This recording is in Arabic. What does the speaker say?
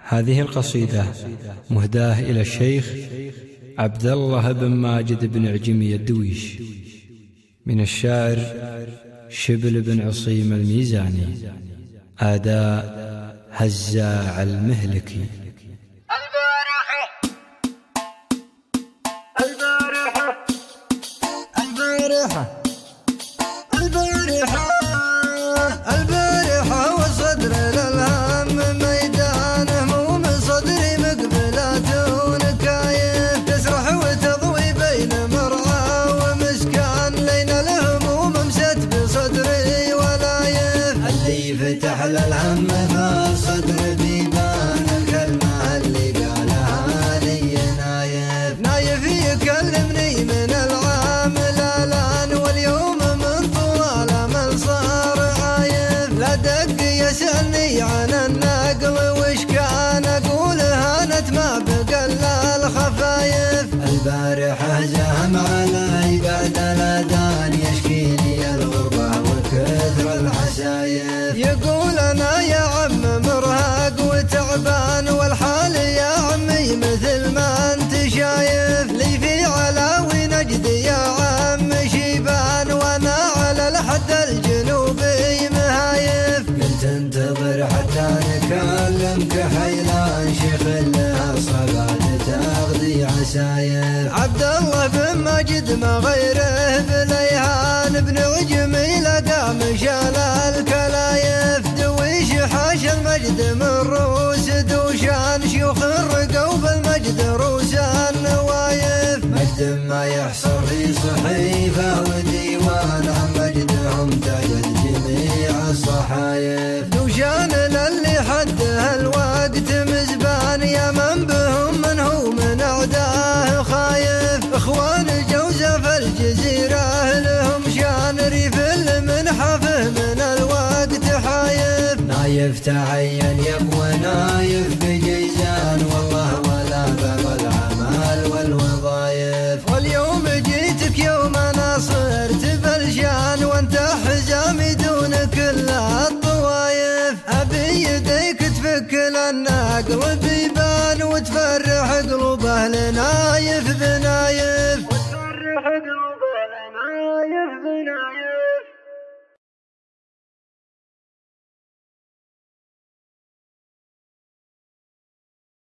هذه القصيدة مهداة إلى الشيخ عبد الله بن ماجد بن عجمي الدويش، من الشاعر شبل بن عصيم الميزاني، أداء هزاع المهلكي. البارحة وصدر للهم ميدان هموم صدري مقبلات ونكايف تسرح وتضوي بين مرعى ومسكان لين الهموم مست بصدري ولايف اللي فتح للهم فالصدر بيبان الكلمة اللي قالها لي نايف نايف يكلمني من العام الآن واليوم من طوال من صار عايف لا دق يسألني عن النقل وش كان أقول هانت ما بقى إلا الخفايف البارحة زهم علي بعد الأذان يشكيني الغربة وكثر الحسايف يقول أنا يا عم مرهق وتعبان والحال يا عمي مثل ما أنت شايف لي في علاوي نجد يا عم شيبان وأنا على الحد الجنوبي مهايف قلت انتظر حتى نكلمك حيلان شيخ لها صقات تغذي عسايف عبد الله بن ماجد ما غيره بليهان بن عجمي لقى مشال الكلايف دويش حاش المجد من روس دوشان شيوخ الرقوا بالمجد روسان نوايف مجد ما يحصر في صحيفة وديوان عن مجدهم تجد جميع الصحايف دوشان للي حده الوقت مزبان يا من بهم من هو من أعداه خايف إخوان جوزة في الجزيرة لهم شان ريف من حفه من الوقت حايف نايف تعين يقوى نايف بجيزان والله ولا بغى العمل والوظايف واليوم جيتك يوم أنا صرت بلشان وانت حزامي دون كل الطوايف أبي يديك تفك للنقل بيبان وتفرح قلوب أهل نايف